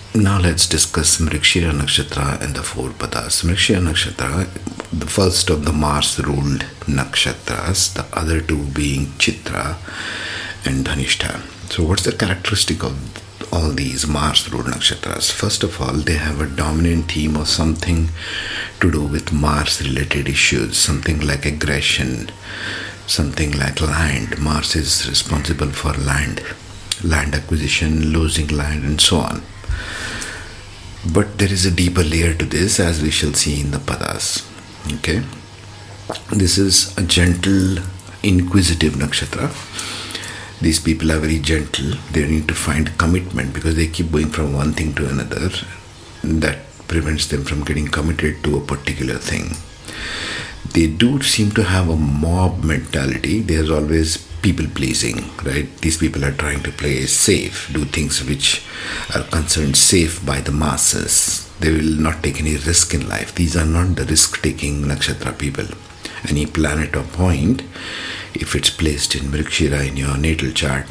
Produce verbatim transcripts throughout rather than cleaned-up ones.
Now let's discuss Mrigashira Nakshatra and the four padas. Mrigashira Nakshatra, the first of the Mars-ruled nakshatras, the other two being Chitra and Dhanishta. So what's the characteristic of all these Mars-ruled nakshatras? First of all, they have a dominant theme of something to do with Mars-related issues, something like aggression, something like land. Mars is responsible for land, land acquisition, losing land, and so on. But there is a deeper layer to this, as we shall see in the padas. Okay, this is a gentle, inquisitive nakshatra. These people are very gentle. They need to find commitment because they keep going from one thing to another. That prevents them from getting committed to a particular thing. They do seem to have a mob mentality. There's always people pleasing, right? These people are trying to play safe, do things which are considered safe by the masses. They will not take any risk in life. These are not the risk-taking nakshatra people. Any planet or point, if it's placed in Mrigashira in your natal chart,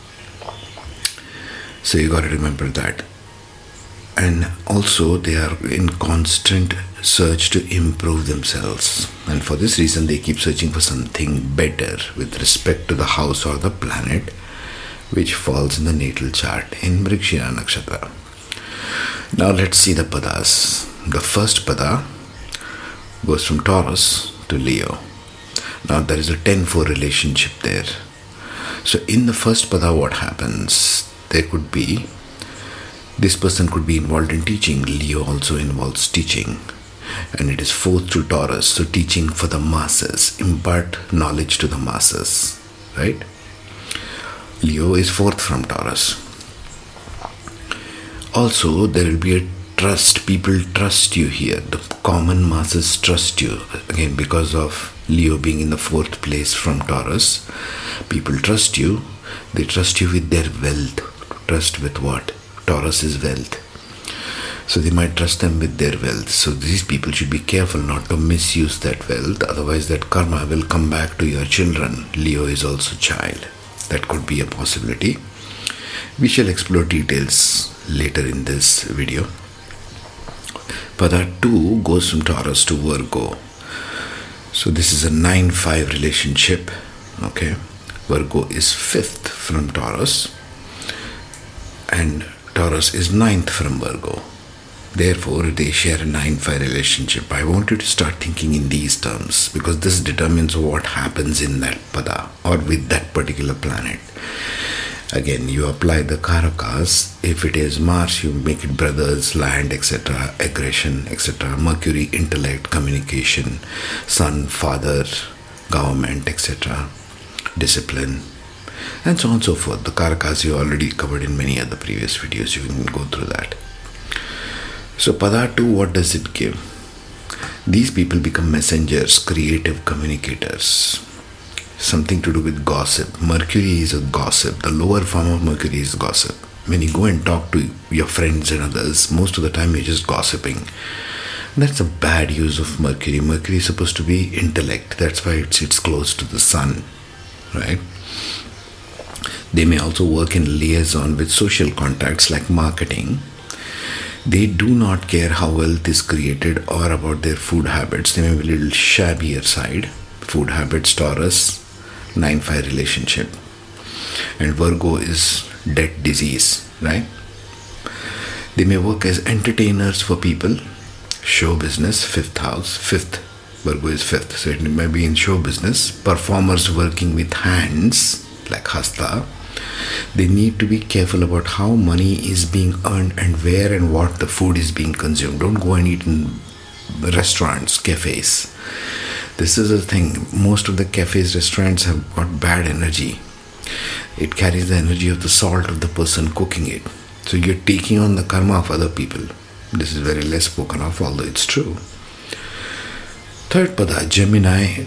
so you got to remember that. And also they are in constant search to improve themselves, and for this reason they keep searching for something better with respect to the house or the planet which falls in the natal chart in Mrigashira Nakshatra. Now let's see the padas. The first pada goes from Taurus to Leo. Now there is a ten four relationship there. So in the first pada, what happens? There could be, this person could be involved in teaching. Leo also involves teaching. And it is fourth to Taurus, so teaching for the masses, impart knowledge to the masses, right? Leo is fourth from Taurus. Also, there will be a trust. People trust you here. The common masses trust you. Again, because of Leo being in the fourth place from Taurus, people trust you. They trust you with their wealth. Trust with what? Taurus is wealth. So they might trust them with their wealth. So these people should be careful not to misuse that wealth. Otherwise that karma will come back to your children. Leo is also child. That could be a possibility. We shall explore details later in this video. Pada two goes from Taurus to Virgo. So this is a nine five relationship. Okay. Virgo is fifth from Taurus. And Taurus is ninth from Virgo. Therefore, they share a nine five relationship. I want you to start thinking in these terms because this determines what happens in that pada or with that particular planet. Again, you apply the karakas. If it is Mars, you make it brothers, land, et cetera, aggression, et cetera. Mercury, intellect, communication. Sun, father, government, et cetera. Discipline, and so on and so forth. The karakas you already covered in many other previous videos. You can go through that. So pada two, what does it give? These people become messengers, creative communicators. Something to do with gossip. Mercury is a gossip. The lower form of Mercury is gossip. When you go and talk to your friends and others, most of the time you're just gossiping. That's a bad use of Mercury. Mercury is supposed to be intellect. That's why it sits close to the sun, right? They may also work in liaison with social contacts like marketing. They do not care how wealth is created or about their food habits. They may be a little shabbier side. Food habits, Taurus, nine five relationship. And Virgo is debt disease, right? They may work as entertainers for people. Show business, fifth house, fifth. Virgo is fifth. So it may be in show business. Performers working with hands, like Hasta. They need to be careful about how money is being earned and where and what the food is being consumed. Don't go and eat in restaurants, cafes. This is the thing. Most of the cafes, restaurants have got bad energy. It carries the energy of the salt of the person cooking it. So you're taking on the karma of other people. This is very less spoken of, although it's true. Third pada, Gemini.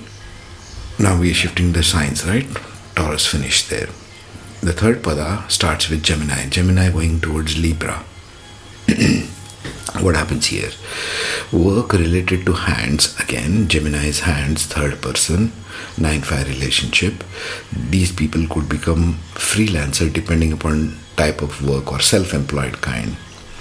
Now we are shifting the signs, right? Taurus finished there. The third pada starts with Gemini. Gemini going towards Libra. What happens here? Work related to hands. Again, Gemini's hands, third person, nine five relationship. These people could become freelancer depending upon type of work or self-employed kind.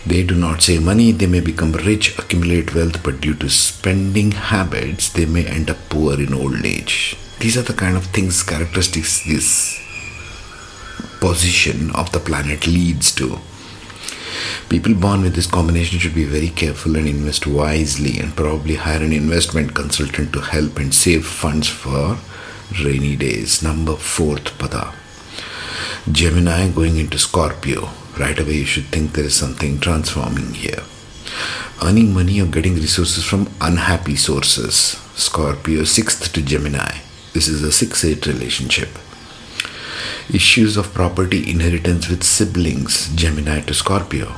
They do not save money, they may become rich, accumulate wealth, but due to spending habits, they may end up poor in old age. These are the kind of things, characteristics this position of the planet leads to. People born with this combination should be very careful and invest wisely, and probably hire an investment consultant to help and save funds for rainy days. Number fourth pada. Gemini going into Scorpio. Right away you should think there is something transforming here. Earning money or getting resources from unhappy sources. Scorpio sixth to Gemini. This is a six eight relationship. Issues of property inheritance with siblings. Gemini to Scorpio.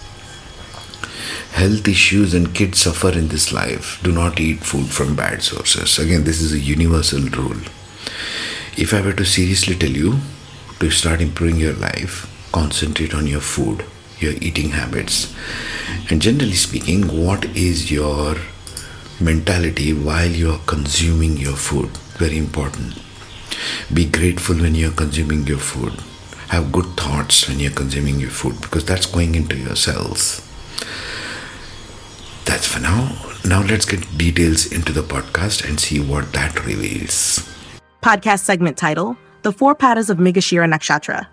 Health issues and kids suffer in this life. Do not eat food from bad sources. Again, this is a universal rule. If I were to seriously tell you to start improving your life, concentrate on your food, your eating habits, and generally speaking, what is your mentality while you are consuming your food? Very important. Be grateful when you are consuming your food. Have good thoughts when you are consuming your food, because that's going into your cells. That's for now. Now let's get details into the podcast and see what that reveals. Podcast segment title, The Four Padas of Mrigashira Nakshatra.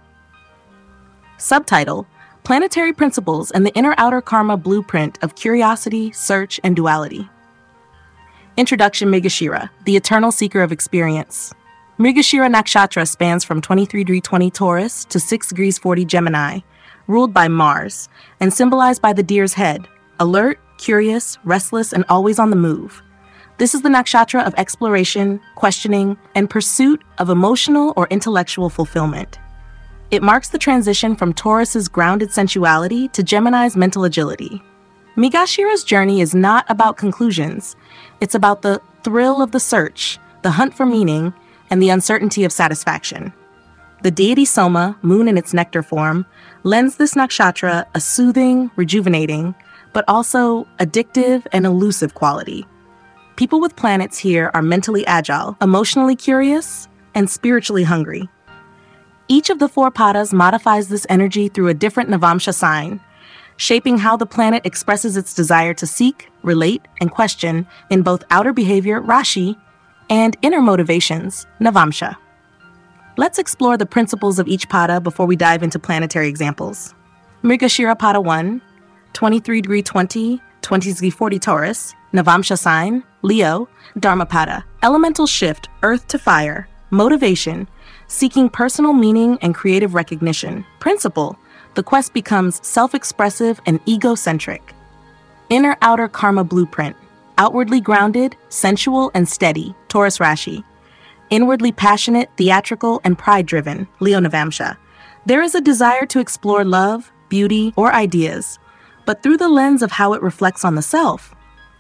Subtitle, Planetary Principles and the Inner-Outer Karma Blueprint of Curiosity, Search, and Duality. Introduction. Mrigashira, the Eternal Seeker of Experience. Mrigashira Nakshatra spans from twenty-three degree twenty Taurus to six degrees forty Gemini, ruled by Mars, and symbolized by the deer's head, alert, curious, restless, and always on the move. This is the nakshatra of exploration, questioning, and pursuit of emotional or intellectual fulfillment. It marks the transition from Taurus's grounded sensuality to Gemini's mental agility. Mrigashira's journey is not about conclusions. It's about the thrill of the search, the hunt for meaning, and the uncertainty of satisfaction. The deity Soma, moon in its nectar form, lends this nakshatra a soothing, rejuvenating, but also addictive and elusive quality. People with planets here are mentally agile, emotionally curious, and spiritually hungry. Each of the four padas modifies this energy through a different Navamsha sign, shaping how the planet expresses its desire to seek, relate, and question in both outer behavior, Rashi, and inner motivations, Navamsha. Let's explore the principles of each pada before we dive into planetary examples. Mrigashira Pada one, twenty-three degree twenty, twenty degree forty Taurus, Navamsha sign, Leo, Dharmapada, elemental shift, earth to fire, motivation, seeking personal meaning and creative recognition. Principle, the quest becomes self-expressive and egocentric. Inner-outer karma blueprint, outwardly grounded, sensual, and steady, Taurus Rashi. Inwardly passionate, theatrical, and pride-driven, Leo Navamsha. There is a desire to explore love, beauty, or ideas, but through the lens of how it reflects on the self.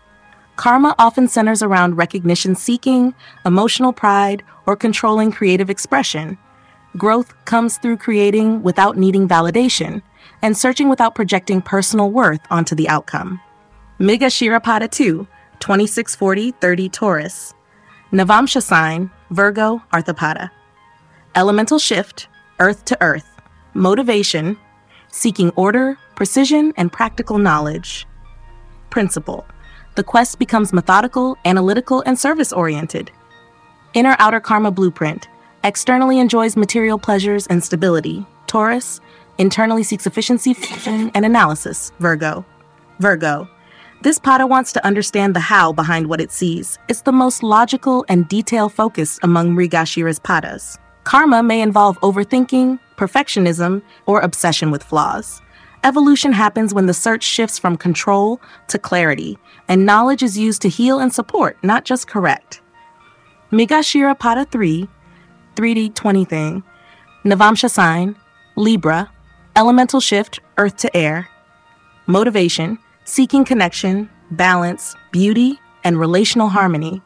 Karma often centers around recognition-seeking, emotional pride, or controlling creative expression. Growth comes through creating without needing validation, and searching without projecting personal worth onto the outcome. Mrigashira Pada two, twenty-six forty thirty Taurus. Navamsha sign, Virgo, Arthapada. Elemental shift, earth to earth. Motivation, seeking order, precision, and practical knowledge. Principle, the quest becomes methodical, analytical, and service-oriented. Inner-outer karma blueprint, externally enjoys material pleasures and stability. Taurus, internally seeks efficiency, function, and analysis. Virgo. Virgo. This pada wants to understand the how behind what it sees. It's the most logical and detail-focused among Mrigashira's padas. Karma may involve overthinking, perfectionism, or obsession with flaws. Evolution happens when the search shifts from control to clarity, and knowledge is used to heal and support, not just correct. Mrigashira Pada three, three D twenty thing, Navamsha sign, Libra, elemental shift, earth to air. Motivation, seeking connection, balance, beauty, and relational harmony.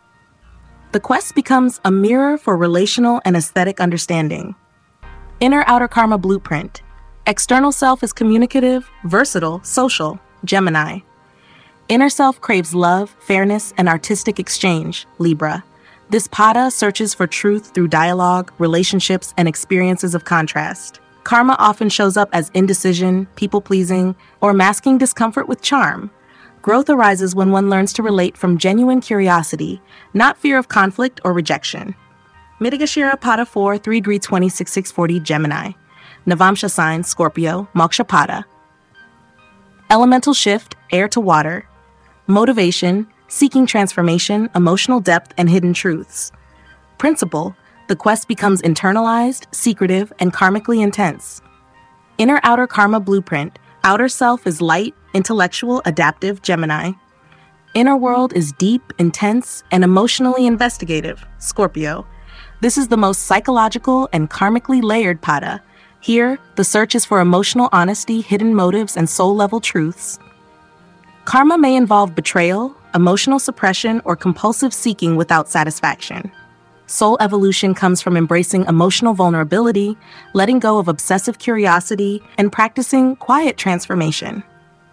The quest becomes a mirror for relational and aesthetic understanding. Inner-outer karma blueprint, external self is communicative, versatile, social, Gemini. Inner self craves love, fairness, and artistic exchange, Libra. This pada searches for truth through dialogue, relationships, and experiences of contrast. Karma often shows up as indecision, people-pleasing, or masking discomfort with charm. Growth arises when one learns to relate from genuine curiosity, not fear of conflict or rejection. Mrigashira Pada four, three degree twenty-six, six forty, Gemini. Navamsha sign, Scorpio, Moksha Pada. Elemental shift, air to water. Motivation, seeking transformation, emotional depth, and hidden truths. Principle, the quest becomes internalized, secretive, and karmically intense. Inner-outer karma blueprint, outer self is light, intellectual, adaptive, Gemini. Inner world is deep, intense, and emotionally investigative, Scorpio. This is the most psychological and karmically layered Pada. Here, the search is for emotional honesty, hidden motives, and soul-level truths. Karma may involve betrayal, emotional suppression, or compulsive seeking without satisfaction. Soul evolution comes from embracing emotional vulnerability, letting go of obsessive curiosity, and practicing quiet transformation.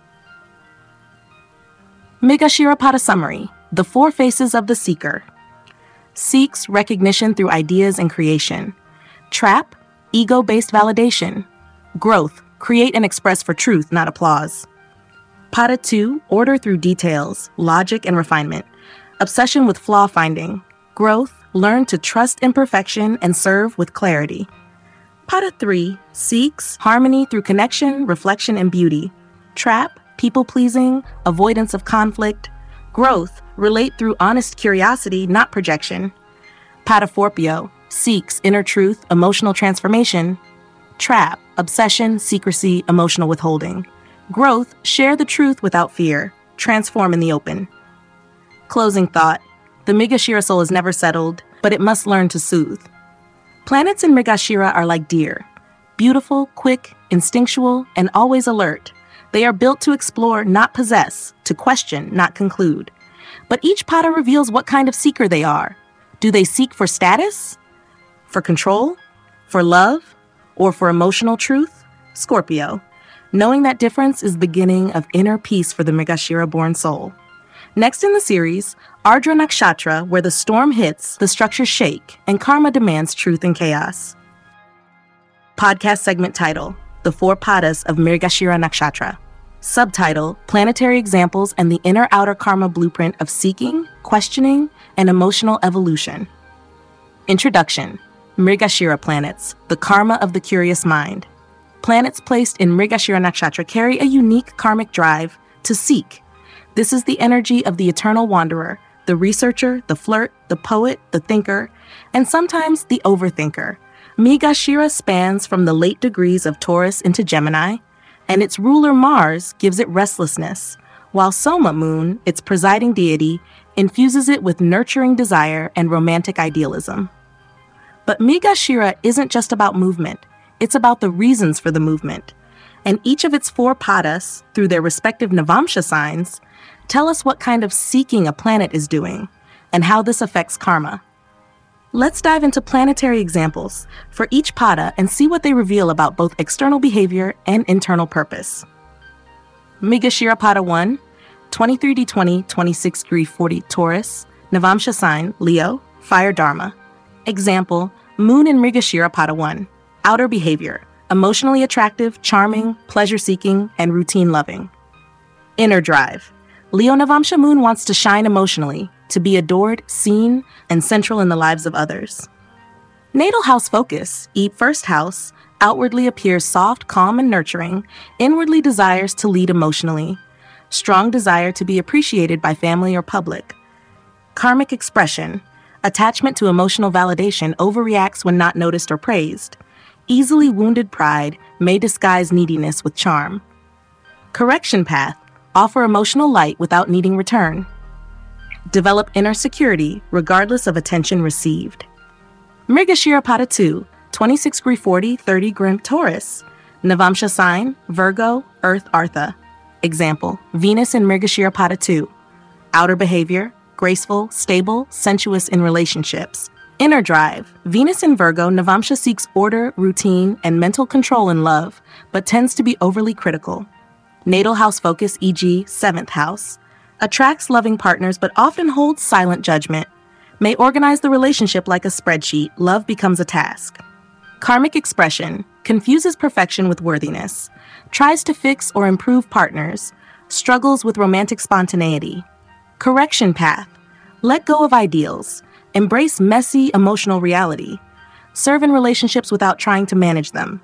Mrigashira Pada summary, the four faces of the seeker. Seeks recognition through ideas and creation. Trap, ego-based validation. Growth, create and express for truth, not applause. Pada two, order through details, logic and refinement. Obsession with flaw finding. Growth, learn to trust imperfection and serve with clarity. Pada three, seeks harmony through connection, reflection, and beauty. Trap, people-pleasing, avoidance of conflict. Growth, relate through honest curiosity, not projection. Pada Scorpio, seeks inner truth, emotional transformation. Trap, obsession, secrecy, emotional withholding. Growth, share the truth without fear. Transform in the open. Closing thought. The Mrigashira soul is never settled, but it must learn to soothe. Planets in Mrigashira are like deer. Beautiful, quick, instinctual, and always alert. They are built to explore, not possess, to question, not conclude. But each Pada reveals what kind of seeker they are. Do they seek for status? For control? For love? Or for emotional truth? Scorpio. Knowing that difference is the beginning of inner peace for the Mrigashira-born soul. Next in the series, Ardra Nakshatra, where the storm hits, the structures shake, and karma demands truth and chaos. Podcast segment title, The Four Padas of Mrigashira Nakshatra. Subtitle, Planetary Examples and the Inner-Outer Karma Blueprint of Seeking, Questioning, and Emotional Evolution. Introduction, Mrigashira Planets, the Karma of the Curious Mind. Planets placed in Mrigashira Nakshatra carry a unique karmic drive to seek. This is the energy of the eternal wanderer, the researcher, the flirt, the poet, the thinker, and sometimes the overthinker. Mrigashira spans from the late degrees of Taurus into Gemini, and its ruler Mars gives it restlessness, while Soma Moon, its presiding deity, infuses it with nurturing desire and romantic idealism. But Mrigashira isn't just about movement. It's about the reasons for the movement. And each of its four padas, through their respective Navamsha signs, tell us what kind of seeking a planet is doing and how this affects karma. Let's dive into planetary examples for each pada and see what they reveal about both external behavior and internal purpose. Mrigashira Pada one, twenty-three D twenty, twenty-six degree forty Taurus, Navamsha sign, Leo, Fire Dharma. Example, Moon in Mrigashira Pada one. Outer behavior, emotionally attractive, charming, pleasure-seeking, and routine-loving. Inner drive. Leo Navamsha Moon wants to shine emotionally, to be adored, seen, and central in the lives of others. Natal house focus, E first house, outwardly appears soft, calm, and nurturing, inwardly desires to lead emotionally. Strong desire to be appreciated by family or public. Karmic expression, attachment to emotional validation overreacts when not noticed or praised. Easily wounded pride may disguise neediness with charm. Correction path, offer emotional light without needing return. Develop inner security regardless of attention received. Mrigashira Pada two, twenty-six degree forty, thirty Grim Taurus. Navamsha sign, Virgo, Earth Artha. Example, Venus in Mrigashira Pada two. Outer behavior, graceful, stable, sensuous in relationships. Inner drive. Venus in Virgo, Navamsha seeks order, routine, and mental control in love, but tends to be overly critical. Natal house focus, for example, seventh house. Attracts loving partners but often holds silent judgment. May organize the relationship like a spreadsheet. Love becomes a task. Karmic expression. confuses perfection with worthiness, tries to fix or improve partners, struggles with romantic spontaneity. Correction path. Let go of ideals. Embrace messy emotional reality. Serve in relationships without trying to manage them.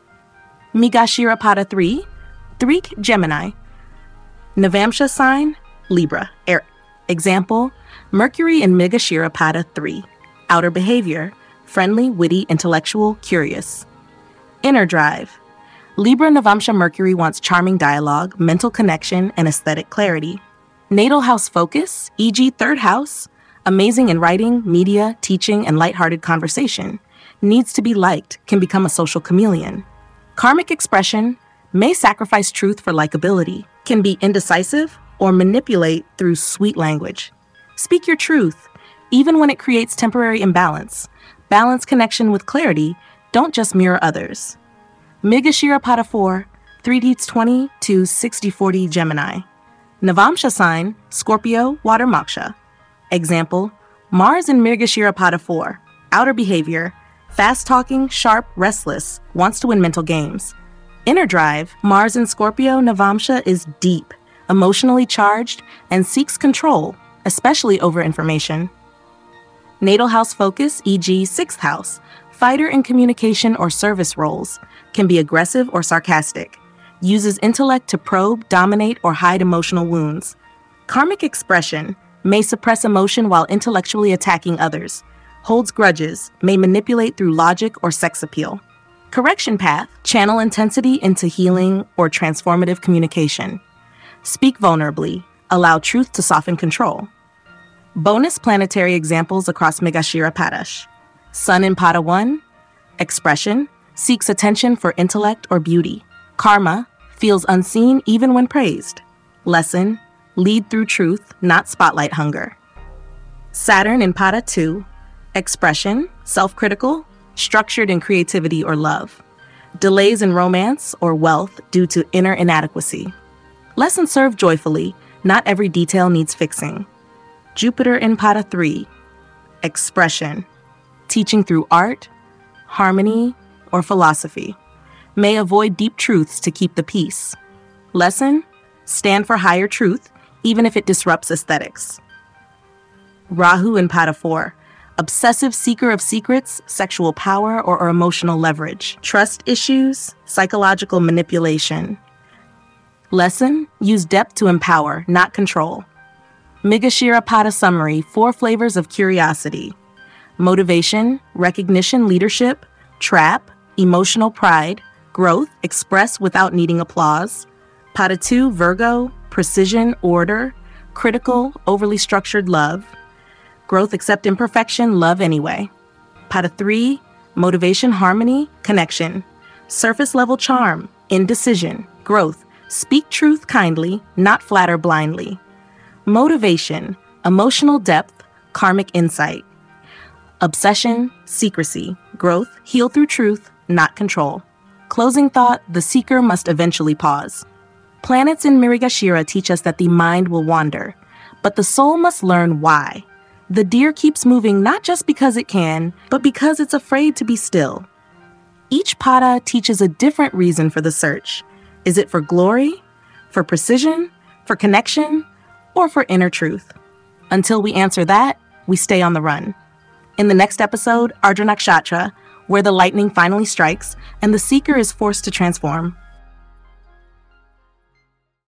Mrigashira Pada three, three Gemini. Navamsha sign, Libra. Er- example, Mercury in Mrigashira Pada three. Outer behavior, friendly, witty, intellectual, curious. Inner drive. Libra Navamsha Mercury wants charming dialogue, mental connection, and aesthetic clarity. Natal house focus, for example third house, amazing in writing, media, teaching, and lighthearted conversation. Needs to be liked, can become a social chameleon. Karmic expression, may sacrifice truth for likability, can be indecisive or manipulate through sweet language. Speak your truth, even when it creates temporary imbalance. Balance connection with clarity, don't just mirror others. Mrigashira Pada four, three deeds twenty to sixty forty Gemini. Navamsha sign, Scorpio, Water Moksha. Example, Mars in Mrigashira Pada four. Outer behavior, fast-talking, sharp, restless, wants to win mental games. Inner drive, Mars in Scorpio, Navamsha is deep, emotionally charged, and seeks control, especially over information. Natal house focus, for example sixth house, fighter in communication or service roles, can be aggressive or sarcastic, uses intellect to probe, dominate, or hide emotional wounds. Karmic expression, may suppress emotion while intellectually attacking others, holds grudges, may manipulate through logic or sex appeal. Correction path, channel intensity into healing or transformative communication. Speak vulnerably, allow truth to soften control. Bonus planetary examples across Mrigashira Pada. Sun in Pada one, expression, seeks attention for intellect or beauty. Karma, feels unseen even when praised. Lesson, lead through truth, not spotlight hunger. Saturn in Pada two, expression, self-critical, structured in creativity or love. Delays in romance or wealth due to inner inadequacy. Lesson served joyfully, not every detail needs fixing. Jupiter in Pada three, expression, teaching through art, harmony, or philosophy. May avoid deep truths to keep the peace. Lesson, stand for higher truth, even if it disrupts aesthetics. Rahu in Pada four, obsessive seeker of secrets, sexual power, or, or emotional leverage. Trust issues, psychological manipulation. Lesson, use depth to empower, not control. Mrigashira Pada summary, four flavors of curiosity. Motivation, recognition, leadership, trap, emotional pride, growth, express without needing applause. Pada two, Virgo, precision, order, critical, overly structured love. Growth, accept imperfection, love anyway. Pada three, motivation, harmony, connection. Surface level charm, indecision, growth, speak truth kindly, not flatter blindly. Motivation, emotional depth, karmic insight. Obsession, secrecy, growth, heal through truth, not control. Closing thought, the seeker must eventually pause. Planets in Mrigashira teach us that the mind will wander, but the soul must learn why. The deer keeps moving not just because it can, but because it's afraid to be still. Each pada teaches a different reason for the search. Is it for glory, for precision, for connection, or for inner truth? Until we answer that, we stay on the run. In the next episode, Ardra Nakshatra, where the lightning finally strikes and the seeker is forced to transform.